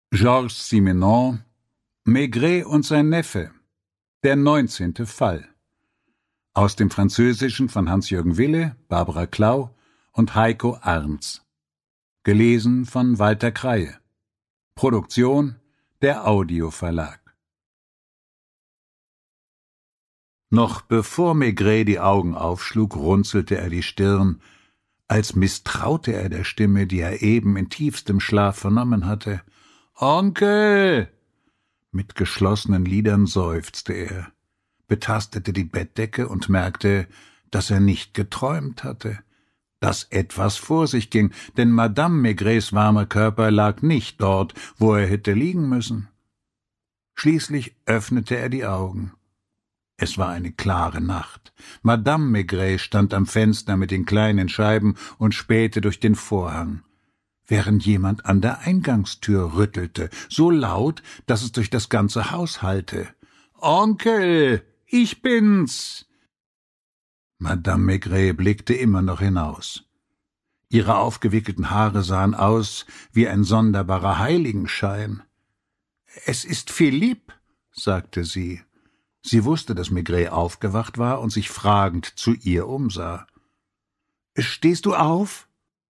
Georges Simenon, Maigret und sein Neffe, der 19. Fall. Aus dem Französischen von Hans-Jürgen Wille, Barbara Klau und Heiko Arntz. Gelesen von Walter Kreie. Produktion der Audio-Verlag. Noch bevor Maigret die Augen aufschlug, runzelte er die Stirn, als misstraute er der Stimme, die er eben in tiefstem Schlaf vernommen hatte. »Onkel!« Mit geschlossenen Lidern seufzte er, betastete die Bettdecke und merkte, dass er nicht geträumt hatte, dass etwas vor sich ging, denn Madame Maigrets warmer Körper lag nicht dort, wo er hätte liegen müssen. Schließlich öffnete er die Augen. Es war eine klare Nacht. Madame Maigret stand am Fenster mit den kleinen Scheiben und spähte durch den Vorhang, während jemand an der Eingangstür rüttelte, so laut, dass es durch das ganze Haus hallte. »Onkel, ich bin's!« Madame Maigret blickte immer noch hinaus. Ihre aufgewickelten Haare sahen aus wie ein sonderbarer Heiligenschein. »Es ist Philippe«, sagte sie. Sie wusste, dass Maigret aufgewacht war und sich fragend zu ihr umsah. »Stehst du auf?«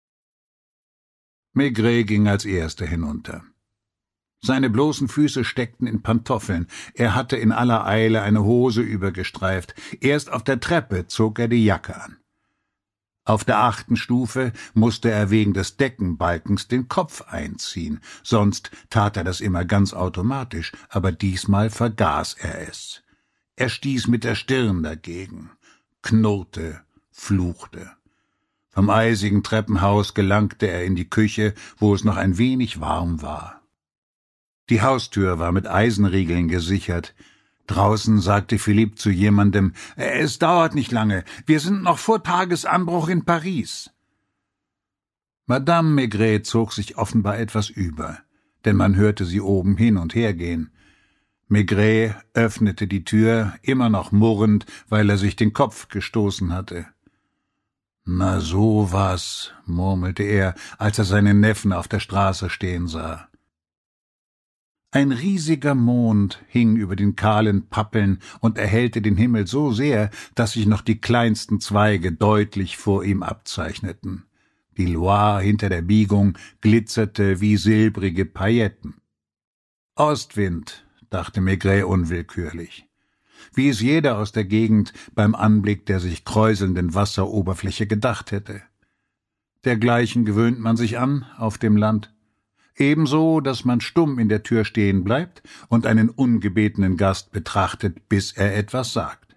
Maigret ging als Erster hinunter. Seine bloßen Füße steckten in Pantoffeln, er hatte in aller Eile eine Hose übergestreift, erst auf der Treppe zog er die Jacke an. Auf der 8. Stufe musste er wegen des Deckenbalkens den Kopf einziehen, sonst tat er das immer ganz automatisch, aber diesmal vergaß er es. Er stieß mit der Stirn dagegen, knurrte, fluchte. Vom eisigen Treppenhaus gelangte er in die Küche, wo es noch ein wenig warm war. Die Haustür war mit Eisenriegeln gesichert. Draußen sagte Philippe zu jemandem, »Es dauert nicht lange, wir sind noch vor Tagesanbruch in Paris.« Madame Maigret zog sich offenbar etwas über, denn man hörte sie oben hin und her gehen. Maigret öffnete die Tür, immer noch murrend, weil er sich den Kopf gestoßen hatte. »Na so was«, murmelte er, als er seinen Neffen auf der Straße stehen sah. Ein riesiger Mond hing über den kahlen Pappeln und erhellte den Himmel so sehr, dass sich noch die kleinsten Zweige deutlich vor ihm abzeichneten. Die Loire hinter der Biegung glitzerte wie silbrige Pailletten. »Ostwind«, dachte Maigret unwillkürlich, wie es jeder aus der Gegend beim Anblick der sich kräuselnden Wasseroberfläche gedacht hätte. Dergleichen gewöhnt man sich an auf dem Land. Ebenso, dass man stumm in der Tür stehen bleibt und einen ungebetenen Gast betrachtet, bis er etwas sagt.